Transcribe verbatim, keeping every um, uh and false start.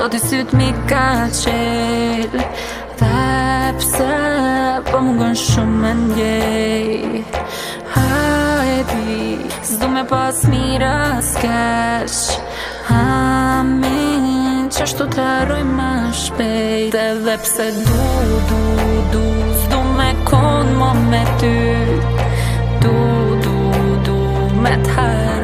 Do t'i syt mi ka qel dhe pse po mungon shumë me ndjej. Hajdi, s'du me pas mira s'kesh, amin qashtu t'harroj ma shpejt. Edhe pse du, du, du, s'du me kon mo me ty, du, du, du, me t'harroj